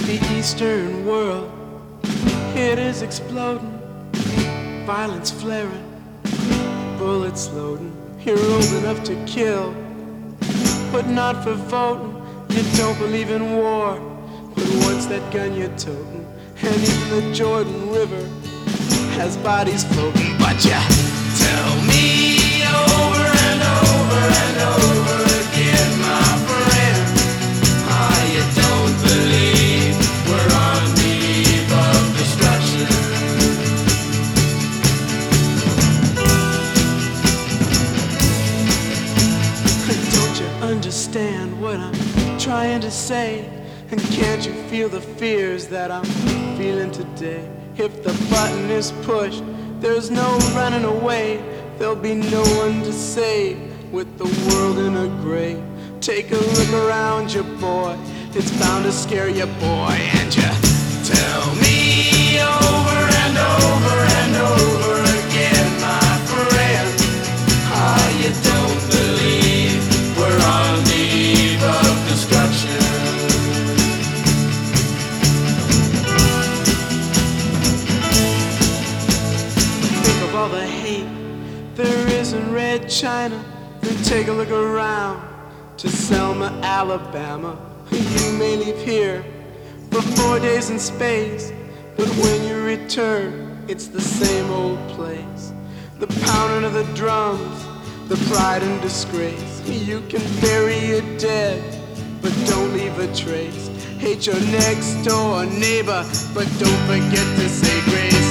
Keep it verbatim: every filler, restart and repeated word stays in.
The Eastern world, it is exploding, violence flaring, bullets loading. You're old enough to kill, but not for voting. You don't believe in war, but what's that gun you're toting? And even the Jordan River has bodies floating. But you tell me over and over and over again, my friend, how you don't believe we're on the eve of destruction. Don't you understand what I'm trying to say? And can't you feel the fears that I'm feeling today? If the button is pushed, there's no running away. There'll be no one to save with the world in a gray. Take a look around you, boy. It's bound to scare you, boy. And you tell me over and over and over again, my friend, how you don't believe we're on the eve of destruction. All the hate there is in Red China, then take a look around to Selma, Alabama. You may leave here for four days in space, but when you return, it's the same old place. The pounding of the drums, the pride and disgrace. You can bury your dead, but don't leave a trace. Hate your next door neighbor, but don't forget to say grace.